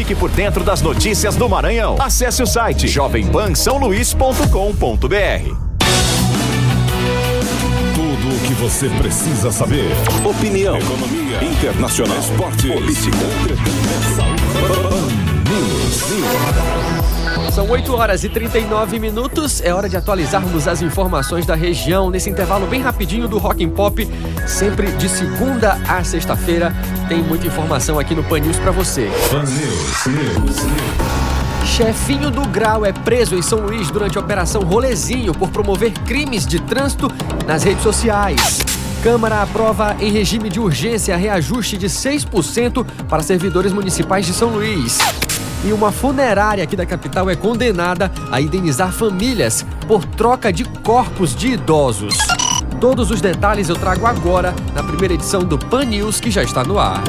Fique por dentro das notícias do Maranhão. Acesse o site jovempansaoluís.com.br. Tudo o que você precisa saber. Opinião, economia, internacional, esporte, política, entretenimento, saúde. São 8h39. É hora de atualizarmos as informações da região nesse intervalo bem rapidinho do Rock and Pop, sempre de segunda a sexta-feira. Tem muita informação aqui no Pan News pra você. Pan News. Chefinho do Grau é preso em São Luís durante a Operação Rolezinho por promover crimes de trânsito nas redes sociais. Câmara aprova em regime de urgência reajuste de 6% para servidores municipais de São Luís. E uma funerária aqui da capital é condenada a indenizar famílias por troca de corpos de idosos. Todos os detalhes eu trago agora na primeira edição do Pan News, que já está no ar.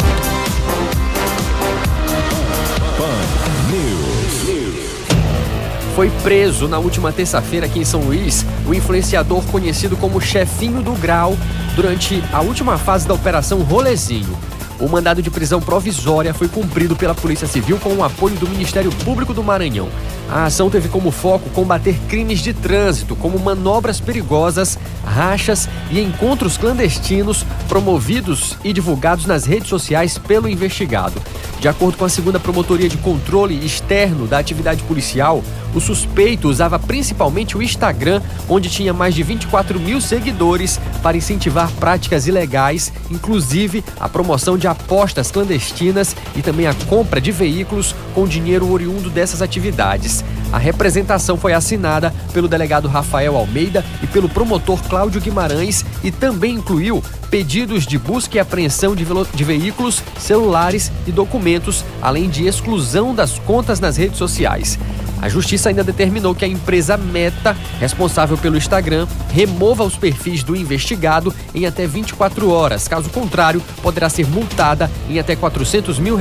Foi preso na última terça-feira aqui em São Luís o influenciador conhecido como Chefinho do Grau durante a última fase da Operação Rolezinho. O mandado de prisão provisória foi cumprido pela Polícia Civil com o apoio do Ministério Público do Maranhão. A ação teve como foco combater crimes de trânsito, como manobras perigosas, rachas e encontros clandestinos promovidos e divulgados nas redes sociais pelo investigado. De acordo com a 2ª Promotoria de Controle Externo da Atividade Policial, o suspeito usava principalmente o Instagram, onde tinha mais de 24 mil seguidores, para incentivar práticas ilegais, inclusive a promoção de apostas clandestinas e também a compra de veículos com dinheiro oriundo dessas atividades. A representação foi assinada pelo delegado Rafael Almeida e pelo promotor Cláudio Guimarães e também incluiu pedidos de busca e apreensão de veículos, celulares e documentos, além de exclusão das contas nas redes sociais. A Justiça ainda determinou que a empresa Meta, responsável pelo Instagram, remova os perfis do investigado em até 24 horas. Caso contrário, poderá ser multada em até R$400 mil.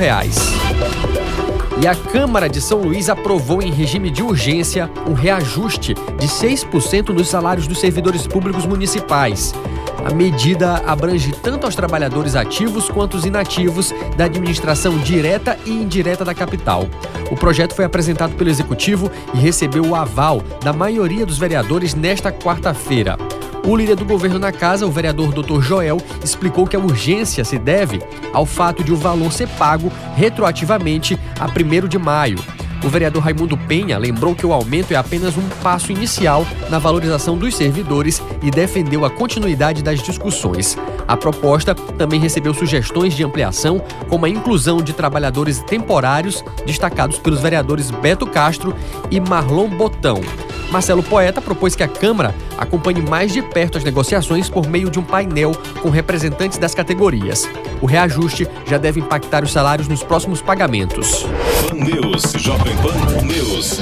E a Câmara de São Luís aprovou em regime de urgência um reajuste de 6% nos salários dos servidores públicos municipais. A medida abrange tanto aos trabalhadores ativos quanto os inativos da administração direta e indireta da capital. O projeto foi apresentado pelo Executivo e recebeu o aval da maioria dos vereadores nesta quarta-feira. O líder do governo na casa, o vereador Dr. Joel, explicou que a urgência se deve ao fato de o valor ser pago retroativamente a 1º de maio. O vereador Raimundo Penha lembrou que o aumento é apenas um passo inicial na valorização dos servidores e defendeu a continuidade das discussões. A proposta também recebeu sugestões de ampliação, como a inclusão de trabalhadores temporários, destacados pelos vereadores Beto Castro e Marlon Botão. Marcelo Poeta propôs que a Câmara acompanhe mais de perto as negociações por meio de um painel com representantes das categorias. O reajuste já deve impactar os salários nos próximos pagamentos. Pan News, Jovem Pan News.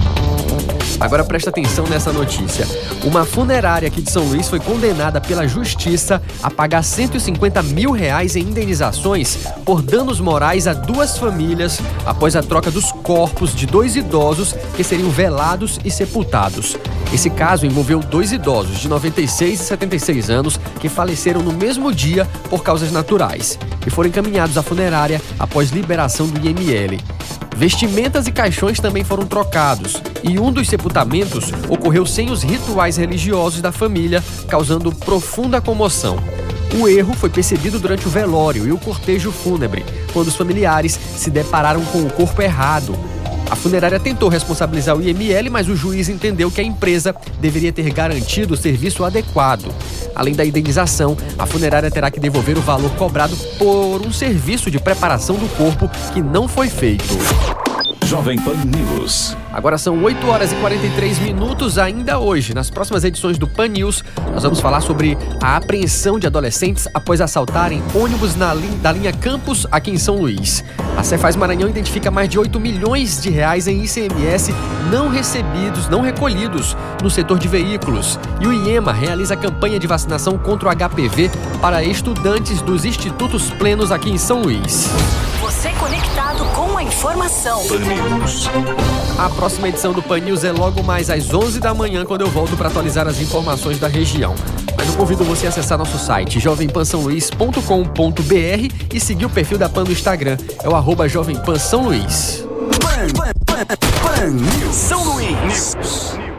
Agora presta atenção nessa notícia. Uma funerária aqui de São Luís foi condenada pela Justiça a pagar R$150 mil em indenizações por danos morais a 2 famílias após a troca dos corpos de 2 idosos que seriam velados e sepultados. Esse caso envolveu 2 idosos de 96 e 76 anos que faleceram no mesmo dia por causas naturais e foram encaminhados à funerária após liberação do IML. Vestimentas e caixões também foram trocados e um dos sepultamentos ocorreu sem os rituais religiosos da família, causando profunda comoção. O erro foi percebido durante o velório e o cortejo fúnebre, quando os familiares se depararam com o corpo errado. A funerária tentou responsabilizar o IML, mas o juiz entendeu que a empresa deveria ter garantido o serviço adequado. Além da indenização, a funerária terá que devolver o valor cobrado por um serviço de preparação do corpo que não foi feito. Jovem Pan News. Agora são 8h43. Ainda hoje, nas próximas edições do Pan News, nós vamos falar sobre a apreensão de adolescentes após assaltarem ônibus da linha Campos aqui em São Luís. A Cefaz Maranhão identifica mais de R$8 milhões em ICMS não recolhidos no setor de veículos. E o IEMA realiza a campanha de vacinação contra o HPV para estudantes dos institutos plenos aqui em São Luís. Você conectado com a informação. Pan News. A próxima edição do Pan News é logo mais às 11 da manhã, quando eu volto para atualizar as informações da região. Mas eu convido você a acessar nosso site jovempansaoluís.com.br e seguir o perfil da Pan no Instagram. É o @jovempansaoluís. Pan News. São Luís.